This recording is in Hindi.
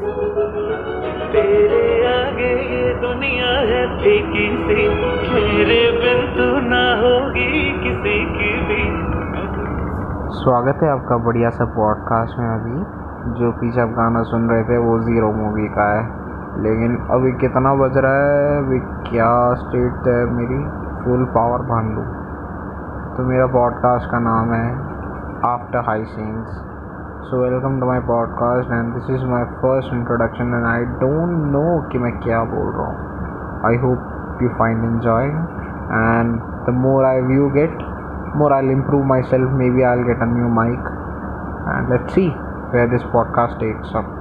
तेरे आगे ये दुनिया है फीकी सी, मेरे बिन तू ना होगी किसी की भी। स्वागत है आपका बढ़िया सा पॉडकास्ट में। अभी जो पीछे आप गाना सुन रहे थे वो ज़ीरो मूवी का है, लेकिन अभी कितना बज रहा है, अभी क्या स्टेट है मेरी, फुल पावर भान लूँ। तो मेरा पॉडकास्ट का नाम है after high scenes. So welcome to my podcast and this is my first introduction and I don't know कि मैं क्या बोल रहा हूँ। I hope you find enjoy and the more I view get, more I'll improve myself. Maybe I'll get a new mic and let's see where this podcast takes up.